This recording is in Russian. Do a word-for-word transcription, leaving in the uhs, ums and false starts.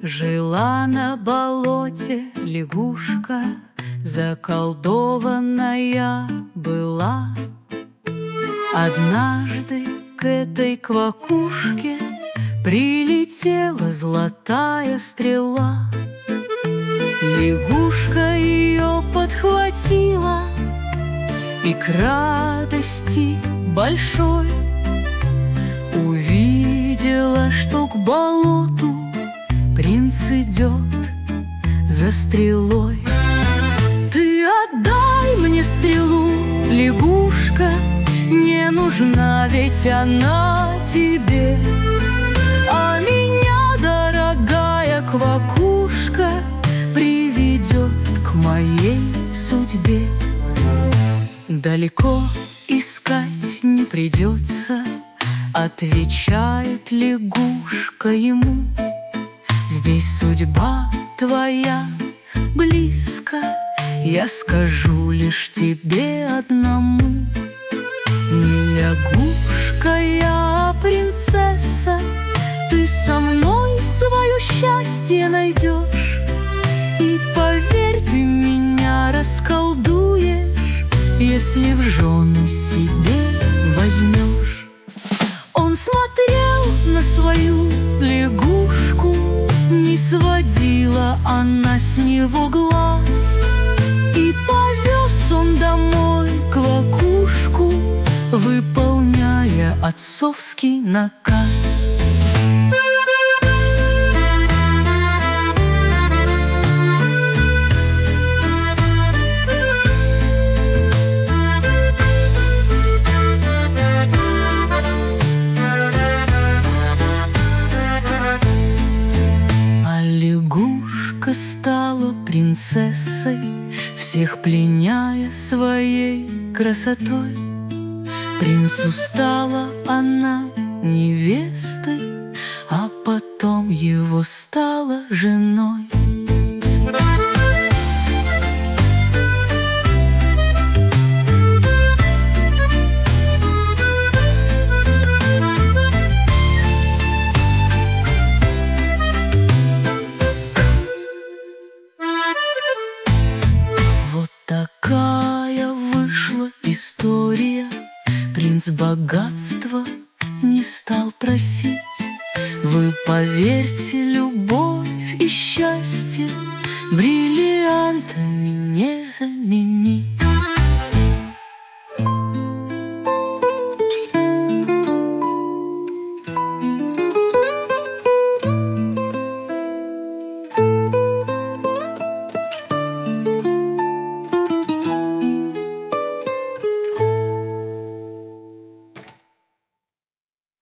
Жила на болоте лягушка, заколдованная была. Однажды к этой квакушке прилетела золотая стрела. Лягушка ее подхватила и к радости большой увидела, что к болоту принц идет за стрелой. Ты отдай мне стрелу, лягушка, не нужна ведь она тебе. А меня, дорогая квакушка, приведет к моей судьбе. Далеко искать не придется, отвечает лягушка ему. Здесь судьба твоя близко, я скажу лишь тебе одному. Не лягушка я, а принцесса, ты со мной свое счастье найдешь. И поверь, ты меня расколдуешь, если в жены себе возьмешь. Он смотрел на свою лягушку, не сводила она с него глаз. И повез он домой квакушку, выполняя отцовский наказ. Стала принцессой, всех пленяя своей красотой. Принцу стала она невестой, а потом его стала женой. Такая вышла история. Принц богатства не стал просить. Вы поверьте, любовь и счастье бриллиантами не заменить.